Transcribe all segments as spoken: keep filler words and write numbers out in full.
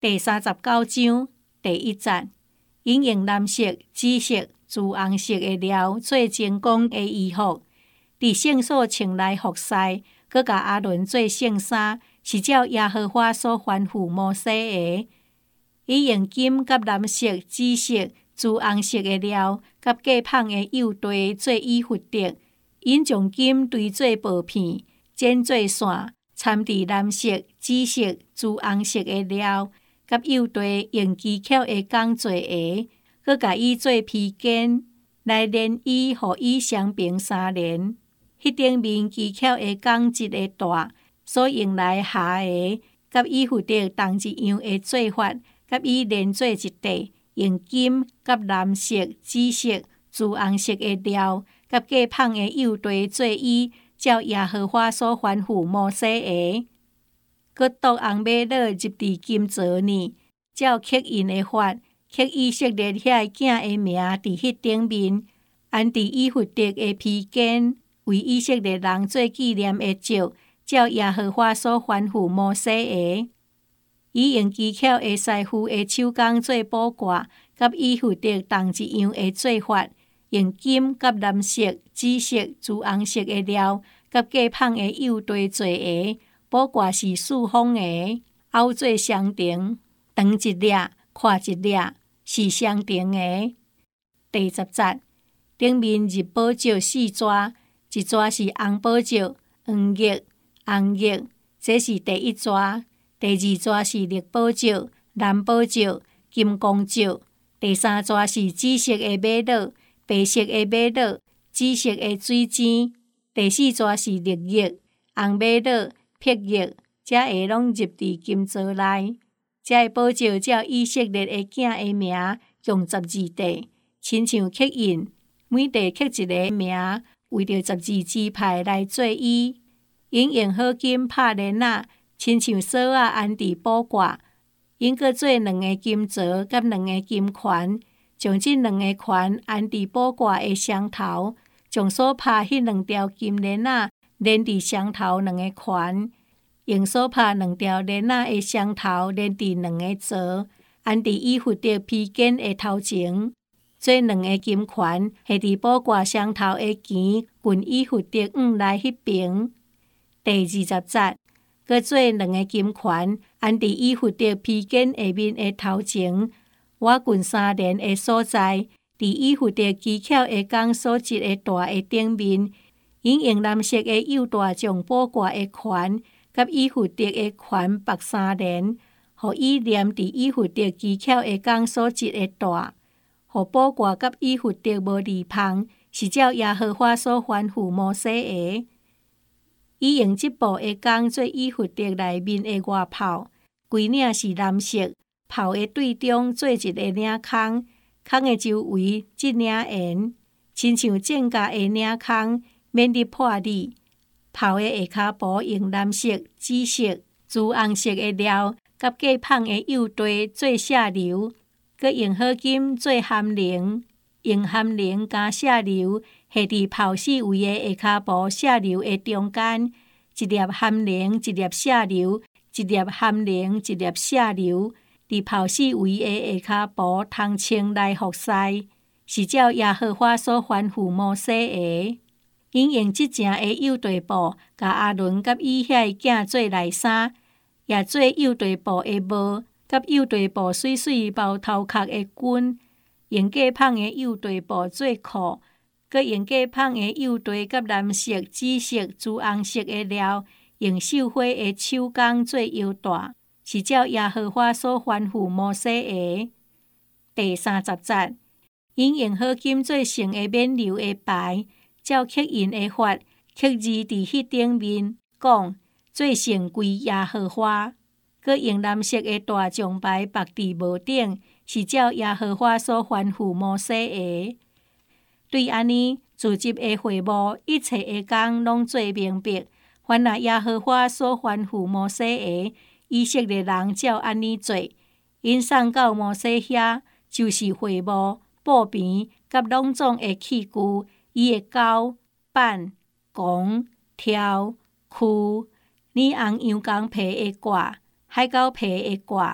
第三十九章第一節，引用藍色、紫色、朱紅色的料做精工的衣服，佇聖所穿來服侍，閣甲亞倫做聖衫，是照耶和華所吩咐摩西的。伊用金甲藍色、紫色、朱紅色的料，甲過紡的幼綴做衣服的。因將金堆做薄片，剪做線，摻佇藍色、紫色、朱紅色的料，甲幼綴用技巧的鋼做鞋，閣甲伊做披肩，來連伊，互伊雙平三連。迄頂面技巧的鋼織的帶，所用來下鞋，甲衣服的同一樣的做法，甲伊連做一塊，用金甲藍色、紫色、朱紅色的料，甲過紡的幼綴做衣，照耶和華所吩咐摩西的。閣鑿紅瑪瑙入佇金槽裡，照刻印的法，刻以色列遐囝的名佇迄頂面，安佇以弗得的披肩，為以色列人做紀念的石，照耶和華所吩咐摩西的。伊用技巧的師傅的手工做布褂，甲以弗得同一樣的做法，用金甲藍色、紫色、朱紅色的料，甲過紡的幼綴做鞋。布褂是四方的，凹做雙重，長一粒，寬一粒，是雙重的。第十節，頂面入寶石四紙，一紙是紅寶石、黃玉、紅玉，這是第一紙；第二紙是綠寶石、藍寶石、金剛石；第三紙是紫色的瑪瑙、白色的瑪瑙、紫色的水晶；第四紙是綠玉、紅瑪瑙、碧玉，這下攏入佇金槽內。這寶石照以色列的囝的名，共十二塊，親像刻印，每塊刻一個名，為着十二支派來做衣。因用好金拍鏈仔，親像鎖仔安佇布褂。因閣做兩個金槽，甲兩個金環，將這兩個環安佇布褂的雙頭，將所拍迄兩條金鏈仔連佇雙頭兩個環，用所拍兩條鏈仔的雙頭連佇兩個槽，安佇以弗得披肩的頭前。做兩個金環係佇布褂雙頭的鉗，近以弗得腕內迄邊。第二十節，閣做兩個金環安佇以弗得披肩下面的頭前，我近三連的所在，佇以弗得技巧的鋼所織的帶的頂面。因用藍色的幼帶將布褂的環甲以弗得的環綁三連，互伊連佇以弗得技巧的鋼所織的帶，互布褂甲以弗得無離芳，是照耶和華所吩咐摩西的。伊用這部的鋼做以弗得內面的外袍，規領是藍色，袍的對中做一個領空，空的周圍織領沿，親像正甲的領空。免得破裂。袍的下骹步用藍色、紫色、朱紅色的料，甲過紡的幼綴做下流，佮用好金做含鈴，用含鈴加下流，下佇袍四圍的下骹步下流的中間，一粒含鈴，一粒下流，一粒含鈴，一粒下流，佇袍四圍的下骹步通穿來服侍，是照耶和華所吩咐摩西的。因用即件的幼綴布，甲亞倫甲伊遐囝做內衫，也做幼綴布的帽，甲幼綴布水水包頭殼的裙，用過紡的幼綴布做褲，佮用過紡的幼綴甲藍色、紫色、朱紅色的料，用繡花的手工做腰帶，是照耶和華所吩咐摩西的。第三十節，因用好金做成的免流的牌。照刻印的法，刻字佇迄頂面，講做成歸耶和華。佮用藍色的帶將牌綁佇帽頂，是照耶和華所吩咐摩西的。對安尼，自集的會幕一切的工攏做明白，凡那耶和華所吩咐摩西的，以色列人照安尼做。因送到摩西遐，就是會幕、布邊甲攏總的器具。伊的鈎、板、弓、條、箍、呢紅羊羔皮的褂、海狗皮的褂，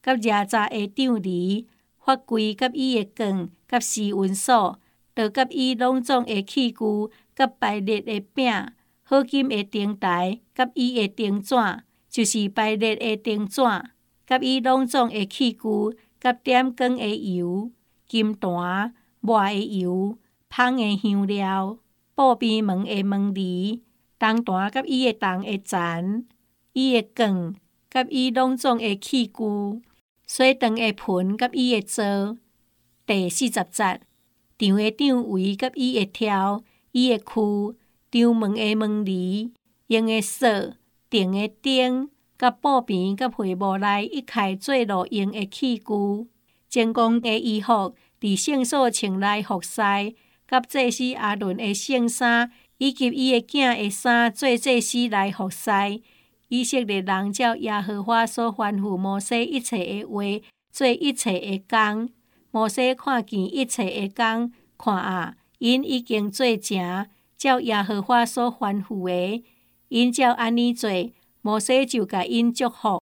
甲廿查的长梨、法柜甲伊的冠、甲施温所，着甲伊拢总的器具、甲排列的饼、合金的灯台、甲伊的灯纸，就是排列的灯纸，甲伊拢总的器具、甲点光的油、金罾、抹的油、芳的香料、布边门的门梨、铜罾甲伊的铜的잔、伊的冠，甲伊拢总的器具、洗肠的盆甲伊的槽。第四十节，场的掌围甲伊的条、伊的躯、场门的门梨、用的锁、电的灯、甲布边甲会幕内一切做路用的器具、真光的衣服，伫圣所穿来服侍，甲祭司阿伦的圣衫，以及伊的囝的衫做祭司来服侍。以色列人照耶和华所吩咐摩西一切的话，做一切的工。摩西看见一切的工，看啊，因已經做成，照耶和華所吩咐的，因照安尼做，摩西就甲因祝福。